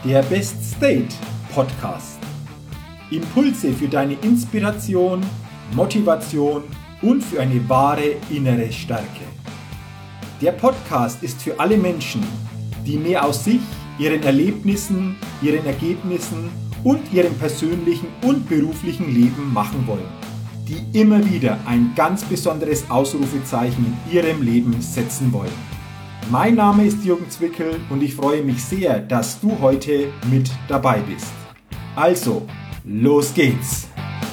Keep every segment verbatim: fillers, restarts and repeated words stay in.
der Best State Podcast. Impulse für deine Inspiration, Motivation und für eine wahre innere Stärke. Der Podcast ist für alle Menschen, die mehr aus sich, ihren Erlebnissen, ihren Ergebnissen und ihrem persönlichen und beruflichen Leben machen wollen, die immer wieder ein ganz besonderes Ausrufezeichen in ihrem Leben setzen wollen. Mein Name ist Jürgen Zwickel und ich freue mich sehr, dass du heute mit dabei bist. Also, los geht's!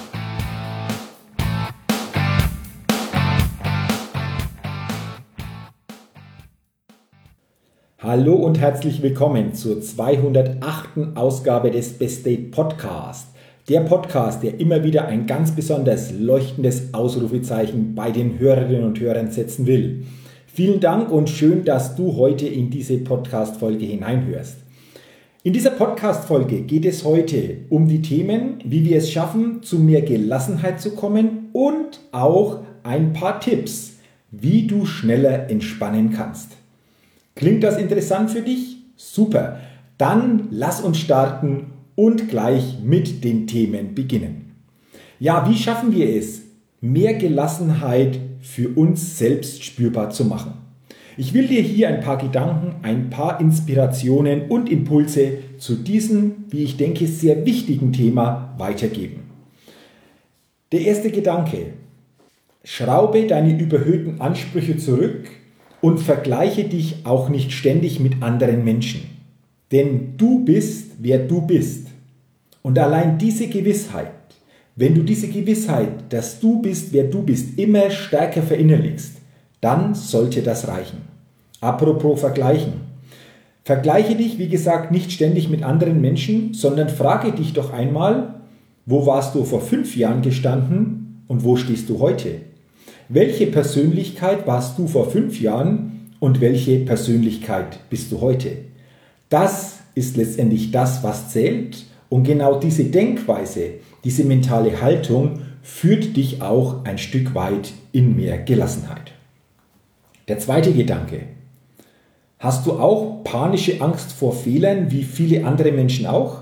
Hallo und herzlich willkommen zur zweihundertachten Ausgabe des Best State Podcast. Der Podcast, der immer wieder ein ganz besonders leuchtendes Ausrufezeichen bei den Hörerinnen und Hörern setzen will. Vielen Dank und schön, dass du heute in diese Podcast-Folge hineinhörst. In dieser Podcast-Folge geht es heute um die Themen, wie wir es schaffen, zu mehr Gelassenheit zu kommen und auch ein paar Tipps, wie du schneller entspannen kannst. Klingt das interessant für dich? Super! Dann lass uns starten und gleich mit den Themen beginnen. Ja, wie schaffen wir es, mehr Gelassenheit für uns selbst spürbar zu machen? Ich will dir hier ein paar Gedanken, ein paar Inspirationen und Impulse zu diesem, wie ich denke, sehr wichtigen Thema weitergeben. Der erste Gedanke: Schraube deine überhöhten Ansprüche zurück und vergleiche dich auch nicht ständig mit anderen Menschen. Denn du bist, wer du bist. Und allein diese Gewissheit, wenn du diese Gewissheit, dass du bist, wer du bist, immer stärker verinnerlichst, dann sollte das reichen. Apropos Vergleichen. Vergleiche dich, wie gesagt, nicht ständig mit anderen Menschen, sondern frage dich doch einmal, wo warst du vor fünf Jahren gestanden und wo stehst du heute? Welche Persönlichkeit warst du vor fünf Jahren und welche Persönlichkeit bist du heute? Das ist letztendlich das, was zählt, und genau diese Denkweise, diese mentale Haltung führt dich auch ein Stück weit in mehr Gelassenheit. Der zweite Gedanke: Hast du auch panische Angst vor Fehlern, wie viele andere Menschen auch?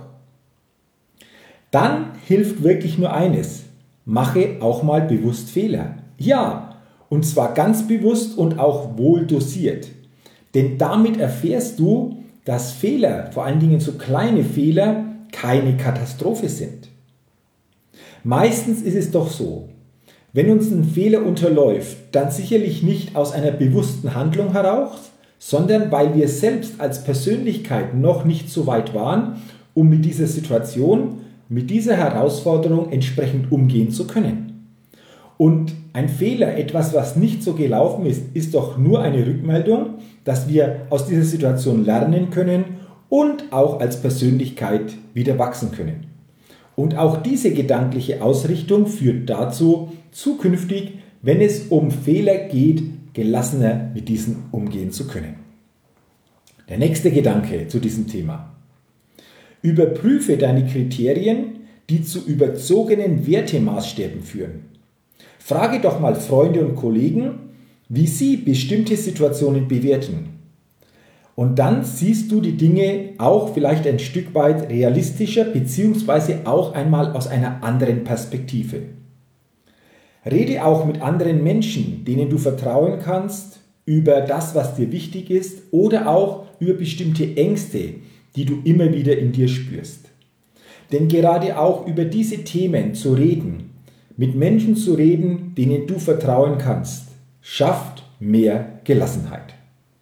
Dann hilft wirklich nur eines: Mache auch mal bewusst Fehler. Ja, und zwar ganz bewusst und auch wohl dosiert. Denn damit erfährst du, dass Fehler, vor allen Dingen so kleine Fehler, keine Katastrophe sind. Meistens ist es doch so, wenn uns ein Fehler unterläuft, dann sicherlich nicht aus einer bewussten Handlung heraus, sondern weil wir selbst als Persönlichkeit noch nicht so weit waren, um mit dieser Situation, mit dieser Herausforderung entsprechend umgehen zu können. Und ein Fehler, etwas, was nicht so gelaufen ist, ist doch nur eine Rückmeldung, dass wir aus dieser Situation lernen können und auch als Persönlichkeit wieder wachsen können. Und auch diese gedankliche Ausrichtung führt dazu, zukünftig, wenn es um Fehler geht, gelassener mit diesen umgehen zu können. Der nächste Gedanke zu diesem Thema: Überprüfe deine Kriterien, die zu überzogenen Wertemaßstäben führen. Frage doch mal Freunde und Kollegen, wie sie bestimmte Situationen bewerten. Und dann siehst du die Dinge auch vielleicht ein Stück weit realistischer beziehungsweise auch einmal aus einer anderen Perspektive. Rede auch mit anderen Menschen, denen du vertrauen kannst, über das, was dir wichtig ist, oder auch über bestimmte Ängste, die du immer wieder in dir spürst. Denn gerade auch über diese Themen zu reden, mit Menschen zu reden, denen du vertrauen kannst, schafft mehr Gelassenheit.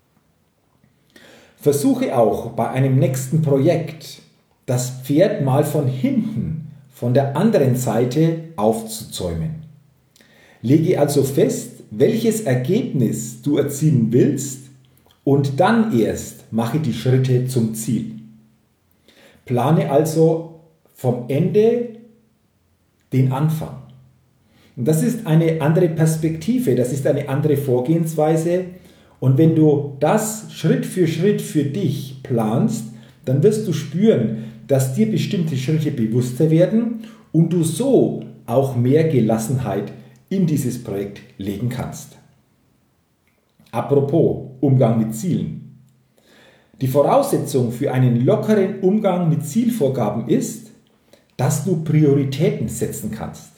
Versuche auch bei einem nächsten Projekt das Pferd mal von hinten, von der anderen Seite aufzuzäumen. Lege also fest, welches Ergebnis du erzielen willst, und dann erst mache die Schritte zum Ziel. Plane also vom Ende den Anfang. Und das ist eine andere Perspektive, das ist eine andere Vorgehensweise. Und wenn du das Schritt für Schritt für dich planst, dann wirst du spüren, dass dir bestimmte Schritte bewusster werden und du so auch mehr Gelassenheit in dieses Projekt legen kannst. Apropos Umgang mit Zielen. Die Voraussetzung für einen lockeren Umgang mit Zielvorgaben ist, dass du Prioritäten setzen kannst.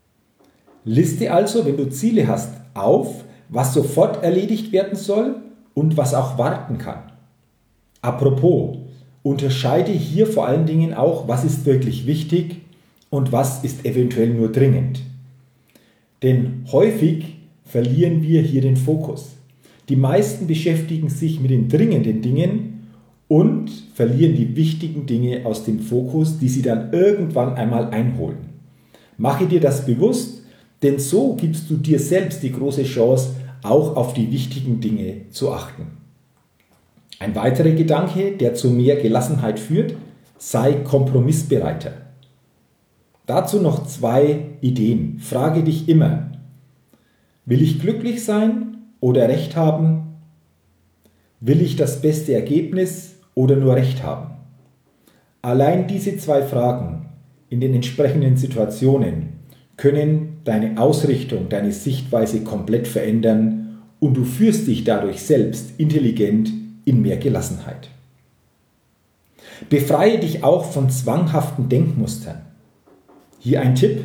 Liste also, wenn du Ziele hast, auf, was sofort erledigt werden soll und was auch warten kann. Apropos, unterscheide hier vor allen Dingen auch, was ist wirklich wichtig und was ist eventuell nur dringend. Denn häufig verlieren wir hier den Fokus. Die meisten beschäftigen sich mit den dringenden Dingen und verlieren die wichtigen Dinge aus dem Fokus, die sie dann irgendwann einmal einholen. Mache dir das bewusst, denn so gibst du dir selbst die große Chance, auch auf die wichtigen Dinge zu achten. Ein weiterer Gedanke, der zu mehr Gelassenheit führt, sei kompromissbereiter. Dazu noch zwei Ideen. Frage dich immer, will ich glücklich sein oder Recht haben? Will ich das beste Ergebnis oder nur Recht haben? Allein diese zwei Fragen in den entsprechenden Situationen können deine Ausrichtung, deine Sichtweise komplett verändern und du führst dich dadurch selbst intelligent in mehr Gelassenheit. Befreie dich auch von zwanghaften Denkmustern. Hier ein Tipp.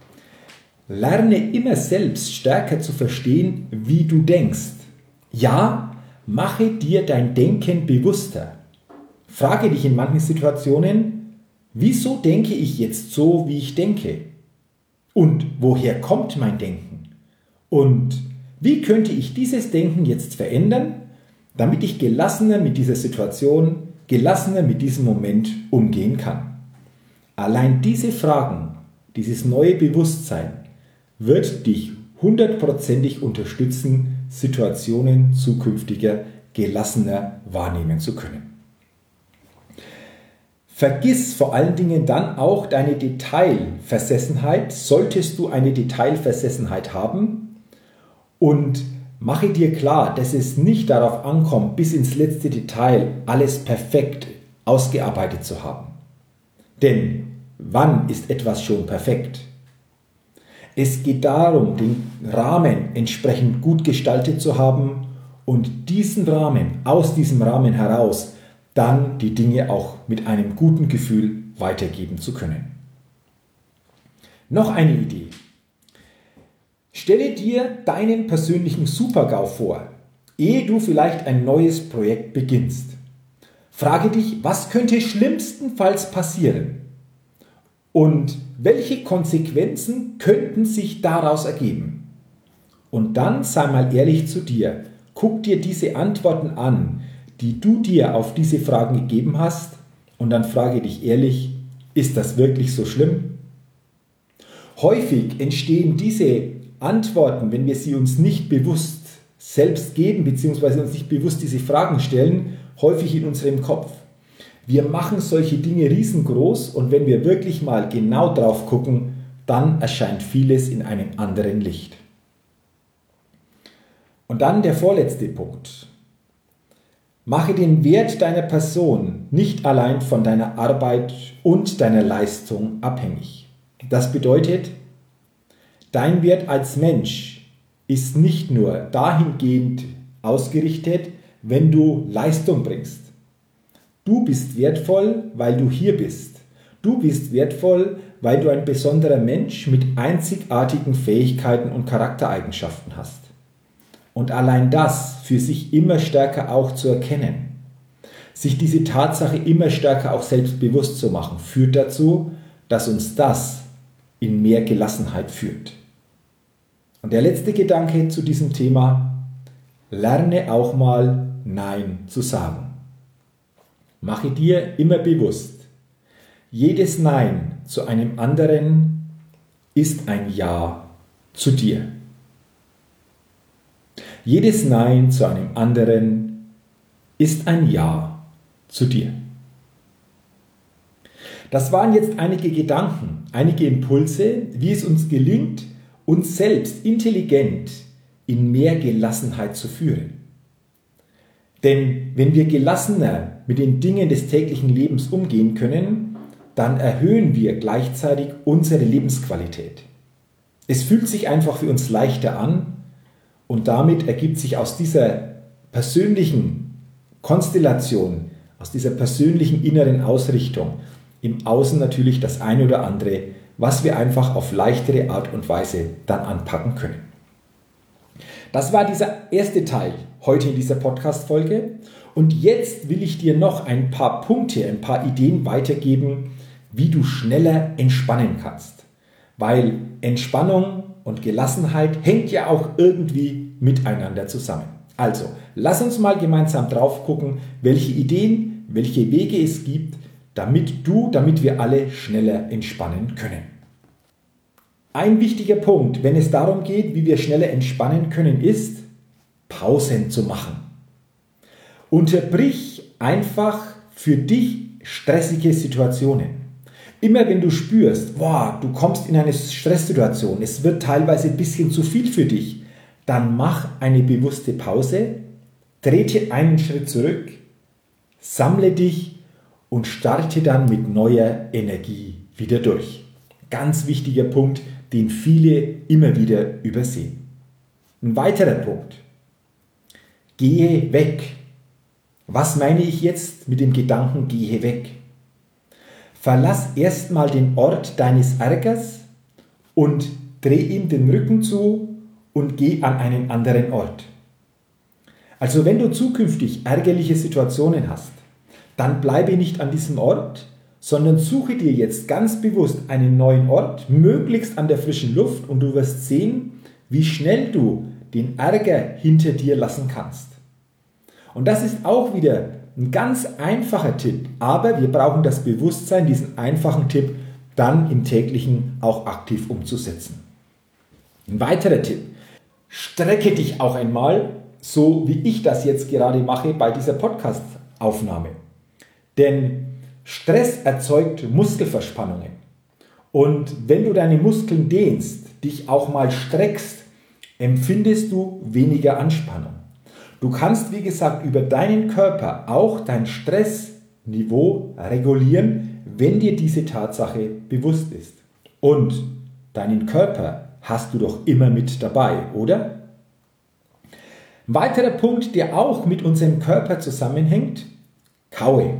Lerne immer selbst stärker zu verstehen, wie du denkst. Ja, mache dir dein Denken bewusster. Frage dich in manchen Situationen, wieso denke ich jetzt so, wie ich denke? Und woher kommt mein Denken? Und wie könnte ich dieses Denken jetzt verändern, damit ich gelassener mit dieser Situation, gelassener mit diesem Moment umgehen kann? Allein diese Fragen, dieses neue Bewusstsein wird dich hundertprozentig unterstützen, Situationen zukünftiger gelassener wahrnehmen zu können. Vergiss vor allen Dingen dann auch deine Detailversessenheit, solltest du eine Detailversessenheit haben, und mache dir klar, dass es nicht darauf ankommt, bis ins letzte Detail alles perfekt ausgearbeitet zu haben. Denn wann ist etwas schon perfekt? Es geht darum, den Rahmen entsprechend gut gestaltet zu haben und diesen Rahmen, aus diesem Rahmen heraus, dann die Dinge auch mit einem guten Gefühl weitergeben zu können. Noch eine Idee. Stelle dir deinen persönlichen Super-GAU vor, ehe du vielleicht ein neues Projekt beginnst. Frage dich, was könnte schlimmstenfalls passieren? Und welche Konsequenzen könnten sich daraus ergeben? Und dann sei mal ehrlich zu dir. Guck dir diese Antworten an, die du dir auf diese Fragen gegeben hast, und dann frage dich ehrlich, ist das wirklich so schlimm? Häufig entstehen diese Antworten, wenn wir sie uns nicht bewusst selbst geben, beziehungsweise uns nicht bewusst diese Fragen stellen, häufig in unserem Kopf. Wir machen solche Dinge riesengroß, und wenn wir wirklich mal genau drauf gucken, dann erscheint vieles in einem anderen Licht. Und dann der vorletzte Punkt. Mache den Wert deiner Person nicht allein von deiner Arbeit und deiner Leistung abhängig. Das bedeutet, dein Wert als Mensch ist nicht nur dahingehend ausgerichtet, wenn du Leistung bringst. Du bist wertvoll, weil du hier bist. Du bist wertvoll, weil du ein besonderer Mensch mit einzigartigen Fähigkeiten und Charaktereigenschaften hast. Und allein das für sich immer stärker auch zu erkennen, sich diese Tatsache immer stärker auch selbstbewusst zu machen, führt dazu, dass uns das in mehr Gelassenheit führt. Und der letzte Gedanke zu diesem Thema: Lerne auch mal Nein zu sagen. Mache dir immer bewusst, jedes Nein zu einem anderen ist ein Ja zu dir. Jedes Nein zu einem anderen ist ein Ja zu dir. Das waren jetzt einige Gedanken, einige Impulse, wie es uns gelingt, uns selbst intelligent in mehr Gelassenheit zu führen. Denn wenn wir gelassener mit den Dingen des täglichen Lebens umgehen können, dann erhöhen wir gleichzeitig unsere Lebensqualität. Es fühlt sich einfach für uns leichter an, und damit ergibt sich aus dieser persönlichen Konstellation aus dieser persönlichen inneren Ausrichtung im Außen natürlich das eine oder andere, was wir einfach auf leichtere Art und Weise dann anpacken können. Das war dieser erste Teil heute in dieser Podcast-Folge. Und jetzt will ich dir noch ein paar Punkte, ein paar Ideen weitergeben, wie du schneller entspannen kannst. Weil Entspannung und Gelassenheit hängt ja auch irgendwie miteinander zusammen. Also, lass uns mal gemeinsam drauf gucken, welche Ideen, welche Wege es gibt, damit du, damit wir alle schneller entspannen können. Ein wichtiger Punkt, wenn es darum geht, wie wir schneller entspannen können, ist, Pausen zu machen. Unterbrich einfach für dich stressige Situationen. Immer wenn du spürst, boah, du kommst in eine Stresssituation, es wird teilweise ein bisschen zu viel für dich, dann mach eine bewusste Pause, trete einen Schritt zurück, sammle dich und starte dann mit neuer Energie wieder durch. Ganz wichtiger Punkt, den viele immer wieder übersehen. Ein weiterer Punkt. Gehe weg. Was meine ich jetzt mit dem Gedanken, gehe weg? Verlass erstmal den Ort deines Ärgers und dreh ihm den Rücken zu und geh an einen anderen Ort. Also wenn du zukünftig ärgerliche Situationen hast, dann bleibe nicht an diesem Ort, sondern suche dir jetzt ganz bewusst einen neuen Ort, möglichst an der frischen Luft, und du wirst sehen, wie schnell du den Ärger hinter dir lassen kannst. Und das ist auch wieder ein ganz einfacher Tipp, aber wir brauchen das Bewusstsein, diesen einfachen Tipp dann im täglichen auch aktiv umzusetzen. Ein weiterer Tipp: Strecke dich auch einmal, so wie ich das jetzt gerade mache bei dieser Podcast-Aufnahme. Denn Stress erzeugt Muskelverspannungen. Und wenn du deine Muskeln dehnst, dich auch mal streckst, empfindest du weniger Anspannung. Du kannst, wie gesagt, über deinen Körper auch dein Stressniveau regulieren, wenn dir diese Tatsache bewusst ist. Und deinen Körper hast du doch immer mit dabei, oder? Ein weiterer Punkt, der auch mit unserem Körper zusammenhängt: Kaue.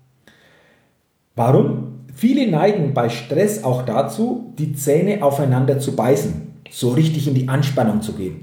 Warum? Viele neigen bei Stress auch dazu, die Zähne aufeinander zu beißen, so richtig in die Anspannung zu gehen.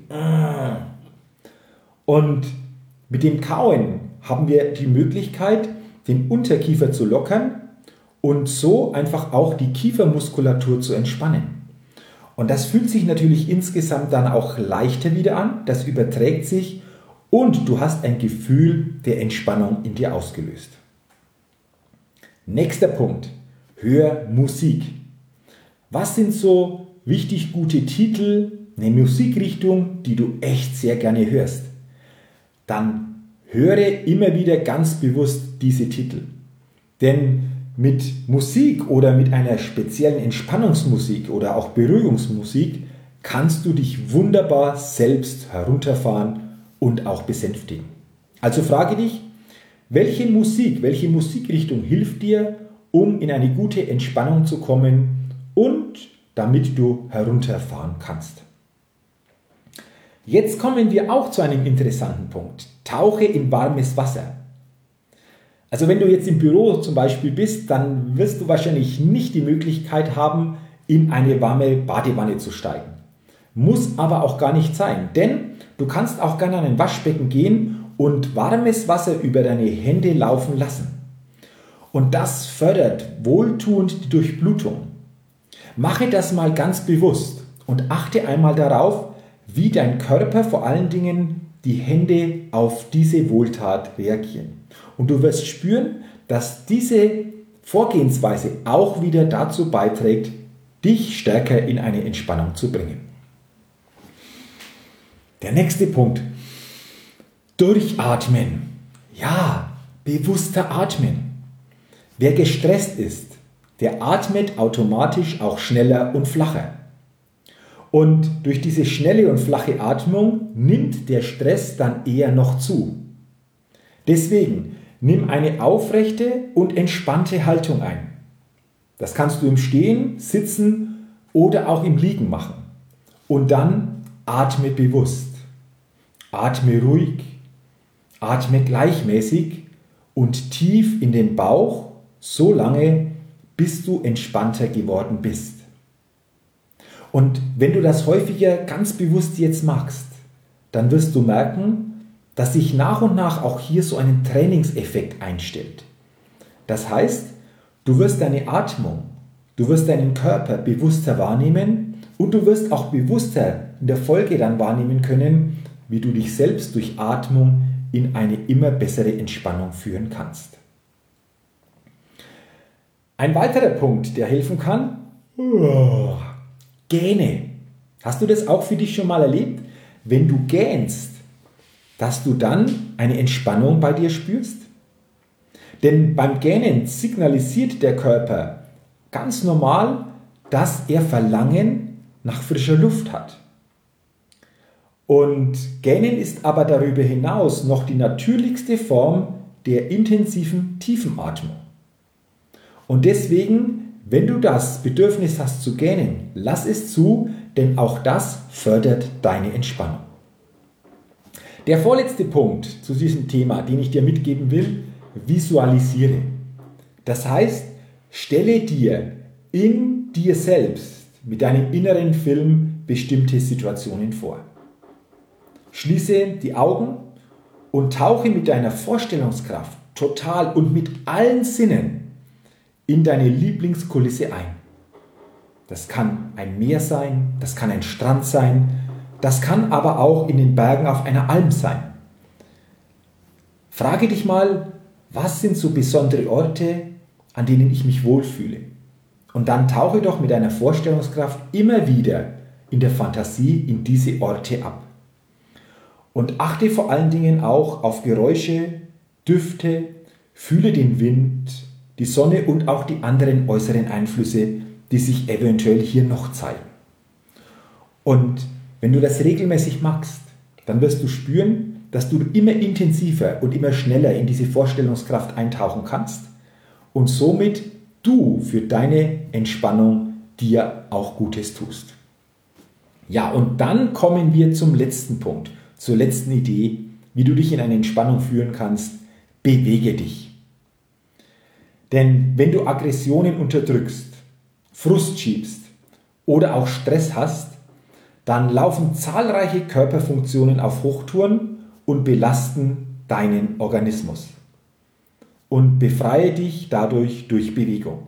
Und mit dem Kauen haben wir die Möglichkeit, den Unterkiefer zu lockern und so einfach auch die Kiefermuskulatur zu entspannen. Und das fühlt sich natürlich insgesamt dann auch leichter wieder an, das überträgt sich und du hast ein Gefühl der Entspannung in dir ausgelöst. Nächster Punkt: Hör Musik. Was sind so richtig gute Titel, eine Musikrichtung, die du echt sehr gerne hörst? Dann höre immer wieder ganz bewusst diese Titel. Denn mit Musik oder mit einer speziellen Entspannungsmusik oder auch Beruhigungsmusik kannst du dich wunderbar selbst herunterfahren und auch besänftigen. Also frage dich, welche Musik, welche Musikrichtung hilft dir, um in eine gute Entspannung zu kommen und damit du herunterfahren kannst. Jetzt kommen wir auch zu einem interessanten Punkt. Tauche in warmes Wasser. Also wenn du jetzt im Büro zum Beispiel bist, dann wirst du wahrscheinlich nicht die Möglichkeit haben, in eine warme Badewanne zu steigen. Muss aber auch gar nicht sein, denn du kannst auch gerne an ein Waschbecken gehen und warmes Wasser über deine Hände laufen lassen. Und das fördert wohltuend die Durchblutung. Mache das mal ganz bewusst und achte einmal darauf, wie dein Körper, vor allen Dingen die Hände, auf diese Wohltat reagieren. Und du wirst spüren, dass diese Vorgehensweise auch wieder dazu beiträgt, dich stärker in eine Entspannung zu bringen. Der nächste Punkt: Durchatmen. Ja, bewusster atmen. Wer gestresst ist, der atmet automatisch auch schneller und flacher. Und durch diese schnelle und flache Atmung nimmt der Stress dann eher noch zu. Deswegen nimm eine aufrechte und entspannte Haltung ein. Das kannst du im Stehen, Sitzen oder auch im Liegen machen. Und dann atme bewusst. Atme ruhig, atme gleichmäßig und tief in den Bauch, so lange, bis du entspannter geworden bist. Und wenn du das häufiger ganz bewusst jetzt machst, dann wirst du merken, dass sich nach und nach auch hier so ein Trainingseffekt einstellt. Das heißt, du wirst deine Atmung, du wirst deinen Körper bewusster wahrnehmen und du wirst auch bewusster in der Folge dann wahrnehmen können, wie du dich selbst durch Atmung in eine immer bessere Entspannung führen kannst. Ein weiterer Punkt, der helfen kann, oh, Gähne. Hast du das auch für dich schon mal erlebt? Wenn du gähnst, dass du dann eine Entspannung bei dir spürst? Denn beim Gähnen signalisiert der Körper ganz normal, dass er Verlangen nach frischer Luft hat. Und Gähnen ist aber darüber hinaus noch die natürlichste Form der intensiven Tiefenatmung. Und deswegen, wenn du das Bedürfnis hast zu gähnen, lass es zu, denn auch das fördert deine Entspannung. Der vorletzte Punkt zu diesem Thema, den ich dir mitgeben will, visualisiere. Das heißt, stelle dir in dir selbst mit deinem inneren Film bestimmte Situationen vor. Schließe die Augen und tauche mit deiner Vorstellungskraft total und mit allen Sinnen in deine Lieblingskulisse ein. Das kann ein Meer sein, das kann ein Strand sein, das kann aber auch in den Bergen auf einer Alm sein. Frage dich mal, was sind so besondere Orte, an denen ich mich wohlfühle? Und dann tauche doch mit deiner Vorstellungskraft immer wieder in der Fantasie in diese Orte ab. Und achte vor allen Dingen auch auf Geräusche, Düfte, fühle den Wind, die Sonne und auch die anderen äußeren Einflüsse, die sich eventuell hier noch zeigen. Und wenn du das regelmäßig machst, dann wirst du spüren, dass du immer intensiver und immer schneller in diese Vorstellungskraft eintauchen kannst und somit du für deine Entspannung dir auch Gutes tust. Ja, und dann kommen wir zum letzten Punkt, zur letzten Idee, wie du dich in eine Entspannung führen kannst. Bewege dich. Denn wenn du Aggressionen unterdrückst, Frust schiebst oder auch Stress hast, dann laufen zahlreiche Körperfunktionen auf Hochtouren und belasten deinen Organismus. Und befreie dich dadurch durch Bewegung.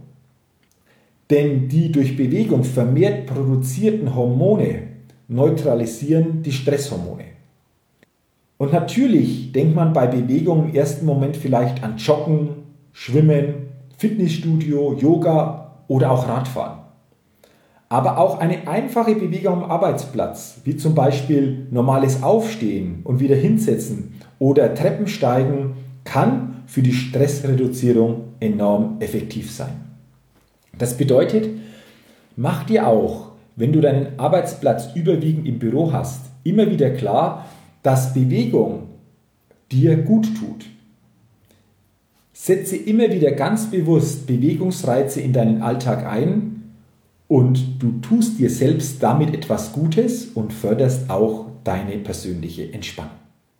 Denn die durch Bewegung vermehrt produzierten Hormone neutralisieren die Stresshormone. Und natürlich denkt man bei Bewegung im ersten Moment vielleicht an Joggen, Schwimmen, Fitnessstudio, Yoga oder auch Radfahren. Aber auch eine einfache Bewegung am Arbeitsplatz, wie zum Beispiel normales Aufstehen und wieder hinsetzen oder Treppensteigen, kann für die Stressreduzierung enorm effektiv sein. Das bedeutet, mach dir auch, wenn du deinen Arbeitsplatz überwiegend im Büro hast, immer wieder klar, dass Bewegung dir gut tut. Setze immer wieder ganz bewusst Bewegungsreize in deinen Alltag ein und du tust dir selbst damit etwas Gutes und förderst auch deine persönliche Entspannung.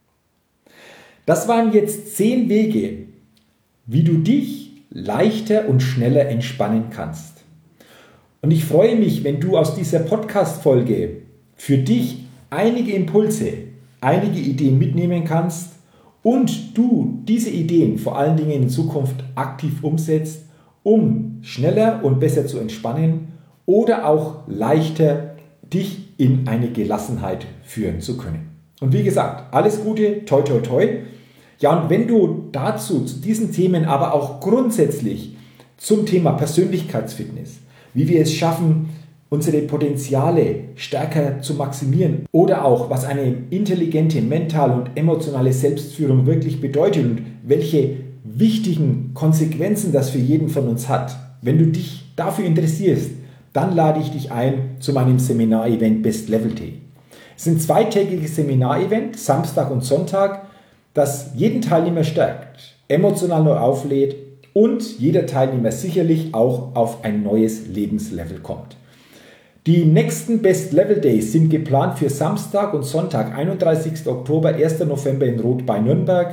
Das waren jetzt zehn Wege, wie du dich leichter und schneller entspannen kannst. Und ich freue mich, wenn du aus dieser Podcast-Folge für dich einige Impulse, einige Ideen mitnehmen kannst und du diese Ideen vor allen Dingen in Zukunft aktiv umsetzt, um schneller und besser zu entspannen oder auch leichter dich in eine Gelassenheit führen zu können. Und wie gesagt, alles Gute, toi toi toi. Ja, und wenn du dazu, zu diesen Themen, aber auch grundsätzlich zum Thema Persönlichkeitsfitness, wie wir es schaffen, unsere Potenziale stärker zu maximieren oder auch, was eine intelligente, mentale und emotionale Selbstführung wirklich bedeutet und welche wichtigen Konsequenzen das für jeden von uns hat. Wenn du dich dafür interessierst, dann lade ich dich ein zu meinem Seminar-Event Best Level Day. Es ist ein zweitägiges Seminar-Event, Samstag und Sonntag, das jeden Teilnehmer stärkt, emotional neu auflädt und jeder Teilnehmer sicherlich auch auf ein neues Lebenslevel kommt. Die nächsten Best Level Days sind geplant für Samstag und Sonntag, einunddreißigsten Oktober, ersten November in Roth bei Nürnberg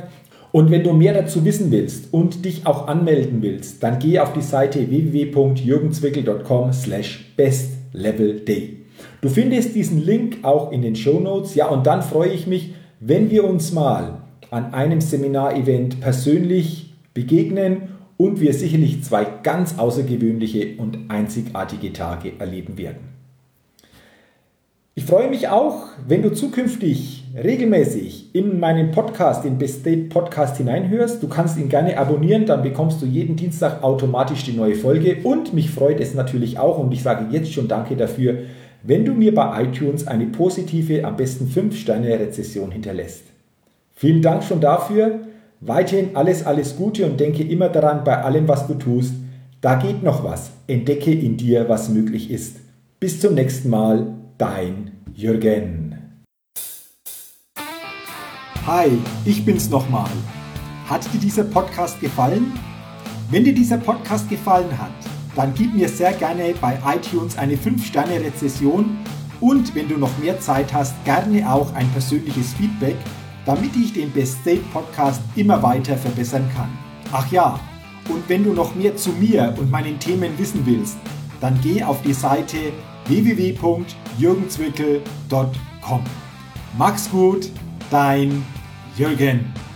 Und wenn du mehr dazu wissen willst und dich auch anmelden willst, dann geh auf die Seite w w w punkt jürgenzwickel punkt com slash bestlevelday. Du findest diesen Link auch in den Shownotes. Ja, und dann freue ich mich, wenn wir uns mal an einem Seminarevent persönlich begegnen und wir sicherlich zwei ganz außergewöhnliche und einzigartige Tage erleben werden. Ich freue mich auch, wenn du zukünftig regelmäßig in meinen Podcast, den Best Date Podcast hineinhörst. Du kannst ihn gerne abonnieren, dann bekommst du jeden Dienstag automatisch die neue Folge. Und mich freut es natürlich auch, und ich sage jetzt schon Danke dafür, wenn du mir bei iTunes eine positive, am besten fünf Sterne Rezession hinterlässt. Vielen Dank schon dafür. Weiterhin alles, alles Gute und denke immer daran, bei allem, was du tust, da geht noch was. Entdecke in dir, was möglich ist. Bis zum nächsten Mal. Dein Jürgen. Hi, ich bin's nochmal. Hat dir dieser Podcast gefallen? Wenn dir dieser Podcast gefallen hat, dann gib mir sehr gerne bei iTunes eine fünf Sterne Rezession und wenn du noch mehr Zeit hast, gerne auch ein persönliches Feedback, damit ich den Best Date Podcast immer weiter verbessern kann. Ach ja, und wenn du noch mehr zu mir und meinen Themen wissen willst, dann geh auf die Seite w w w punkt jürgenzwickel punkt com. Mach's gut, dein Jürgen.